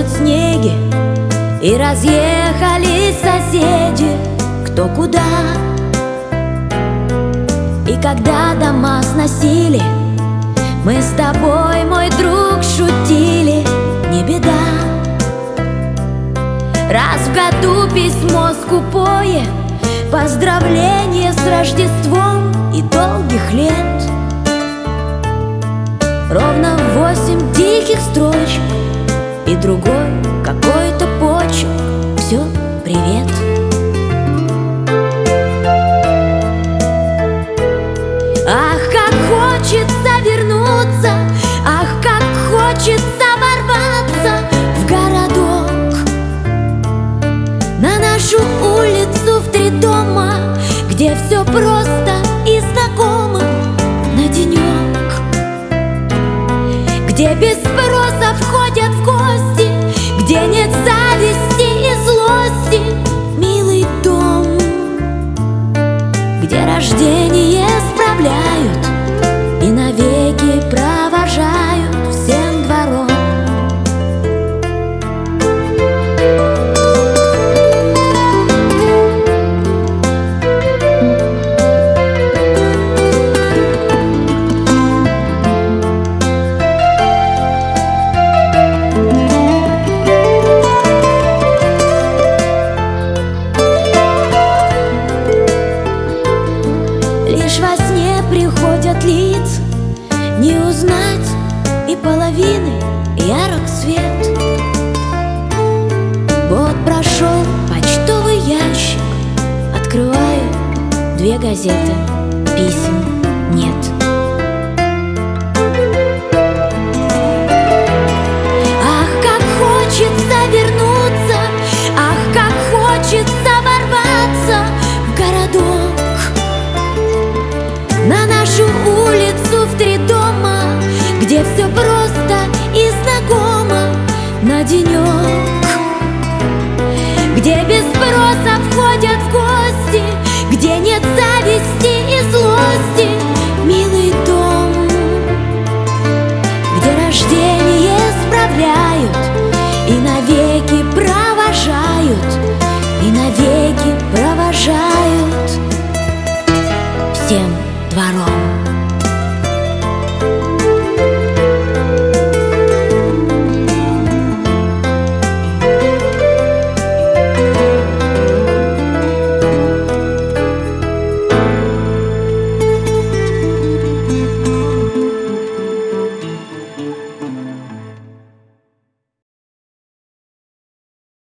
снеги, и разъехались соседи кто куда. И когда дома сносили, мы с тобой, мой друг, шутили, не беда. Раз в году письмо скупое, поздравление с Рождеством и долгих лет. Ровно 8 тихих строчек и другой какой-то почерк. Все, привет. Ах, как хочется вернуться, ах, как хочется ворваться в городок, на нашу улицу в 3 дома, где все просто и знакомо, на денек, где без спроса входят в гости, где нет зависти и злости, милый дом, где рождение справляют и навеки провожают всем двором. Лишь во сне приходят лица, не узнать и половины ярок свет. Вот прошел почтовый ящик, открываю 2 газеты, писем нет. Ах, как хочется вернуться, ах, как хочется ворваться в городок, на нашу улицу в 3 дома, где все просто и знакомо, на денек, где без спроса входят в гости,